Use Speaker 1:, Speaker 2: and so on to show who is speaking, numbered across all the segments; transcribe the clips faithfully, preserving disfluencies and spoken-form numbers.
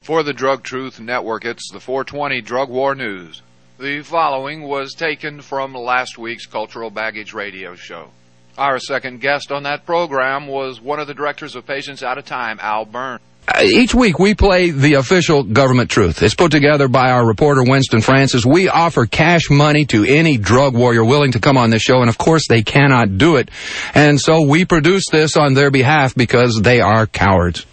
Speaker 1: For the Drug Truth Network, it's the four twenty Drug War News. The following was taken from last week's Cultural Baggage Radio show. Our second guest on that program was one of the directors of Patients Out of Time, Al Byrne.
Speaker 2: Uh, each week we play the official government truth. It's put together by our reporter Winston Francis. We offer cash money to any drug warrior willing to come on this show, and of course they cannot do it. And so we produce this on their behalf because they are cowards.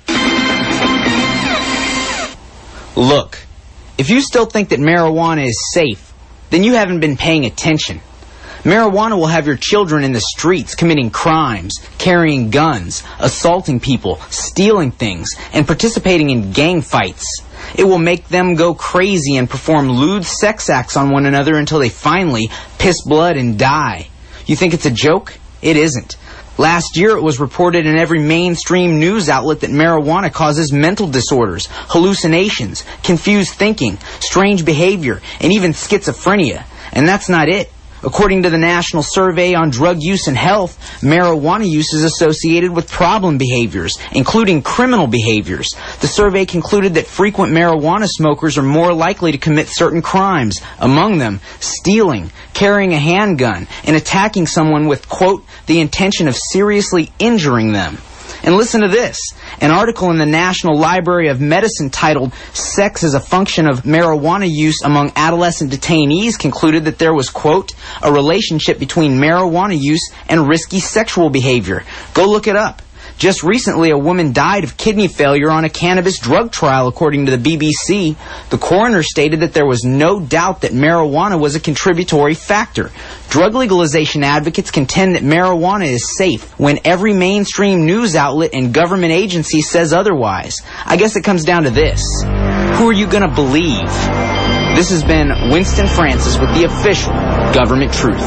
Speaker 3: Look, if you still think that marijuana is safe, then you haven't been paying attention. Marijuana will have your children in the streets committing crimes, carrying guns, assaulting people, stealing things, and participating in gang fights. It will make them go crazy and perform lewd sex acts on one another until they finally piss blood and die. You think it's a joke? It isn't. Last year, it was reported in every mainstream news outlet that marijuana causes mental disorders, hallucinations, confused thinking, strange behavior, and even schizophrenia. And that's not it. According to the National Survey on Drug Use and Health, marijuana use is associated with problem behaviors, including criminal behaviors. The survey concluded that frequent marijuana smokers are more likely to commit certain crimes, among them stealing, carrying a handgun, and attacking someone with, quote, the intention of seriously injuring them. And listen to this. An article in the National Library of Medicine titled Sex as a Function of Marijuana Use Among Adolescent Detainees concluded that there was, quote, a relationship between marijuana use and risky sexual behavior. Go look it up. Just recently, a woman died of kidney failure on a cannabis drug trial, according to the B B C. The coroner stated that there was no doubt that marijuana was a contributory factor. Drug legalization advocates contend that marijuana is safe when every mainstream news outlet and government agency says otherwise. I guess it comes down to this. Who are you going to believe? This has been Winston Francis with the official government truth.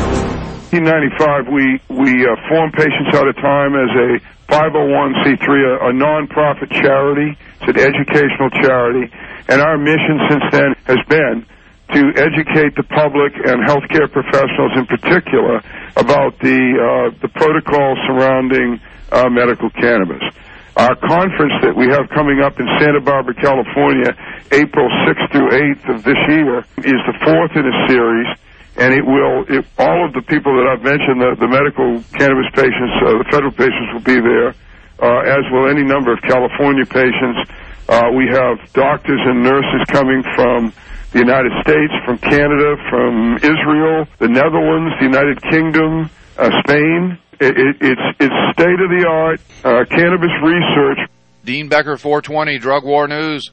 Speaker 4: In nineteen ninety-five, we, we uh, formed Patients Out of Time as a five oh one c three, a, a non-profit charity. It's an educational charity. And our mission since then has been to educate the public and healthcare professionals in particular about the, uh, the protocol surrounding uh, medical cannabis. Our conference that we have coming up in Santa Barbara, California, April sixth through eighth of this year, is the fourth in a series. And it will, it, all of the people that I've mentioned, the, the medical cannabis patients, uh, the federal patients will be there, uh, as will any number of California patients. Uh, we have doctors and nurses coming from the United States, from Canada, from Israel, the Netherlands, the United Kingdom, uh, Spain. It, it, it's, it's state-of-the-art uh, cannabis research.
Speaker 1: Dean Becker, four twenty Drug War News.